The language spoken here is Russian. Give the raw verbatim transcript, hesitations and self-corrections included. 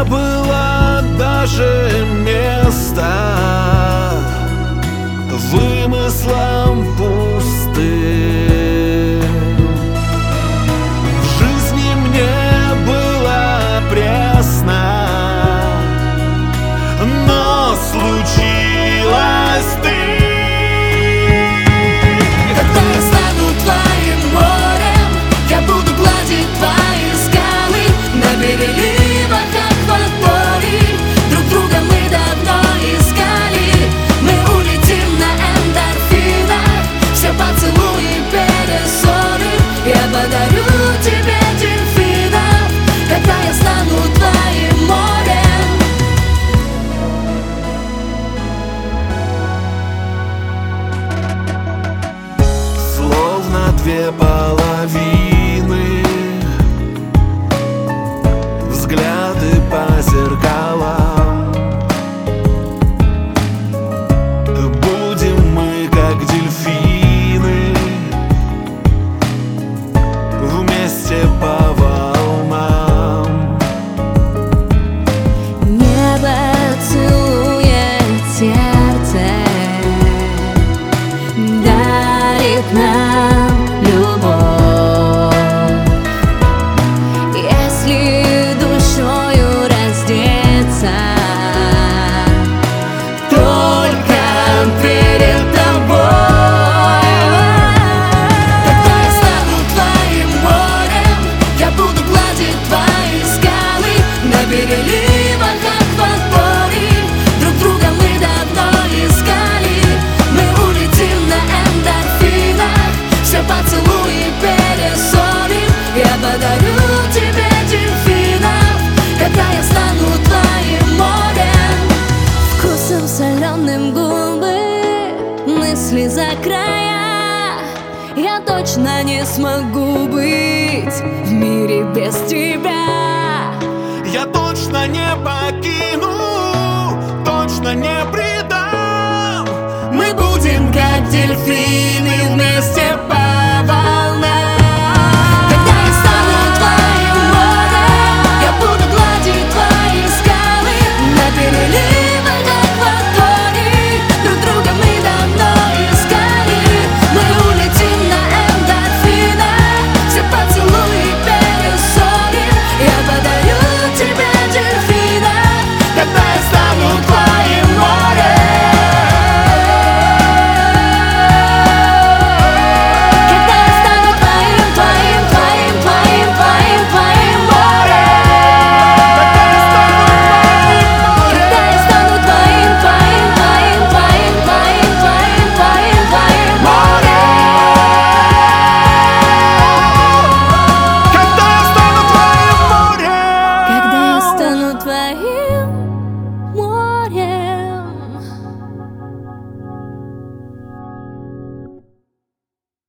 не было даже места вымыслом пустым. В жизни мне было пресно, но случилось ты. Когда я стану твоим морем, я буду гладить твои скалы. На переливах акваторий друг друга мы давно искали. Мы улетим на эндорфинах, все поцелуи пересолим. Я подарю тебе дельфинов, когда я стану твоим морем. Словно две половины, взгляды по зеркалам. Будем мы как дельфины, вместе по волнам. Небо целует сердце, дарит нам любовь. Если душою раздеться, только перед тобой. Когда я стану твоим морем, я буду гладить твои скалы. На переливах акваторий друг друга мы давно искали. Мы улетим на эндорфинах, все поцелуи пересолим. Я подарю тебе дельфинов, когда я стану твоим морем. Вкусом соленым губы, мысли за края. Я точно не смогу быть в мире без тебя. Я точно не покину, точно не предам. Мы будем как дельфины вместе по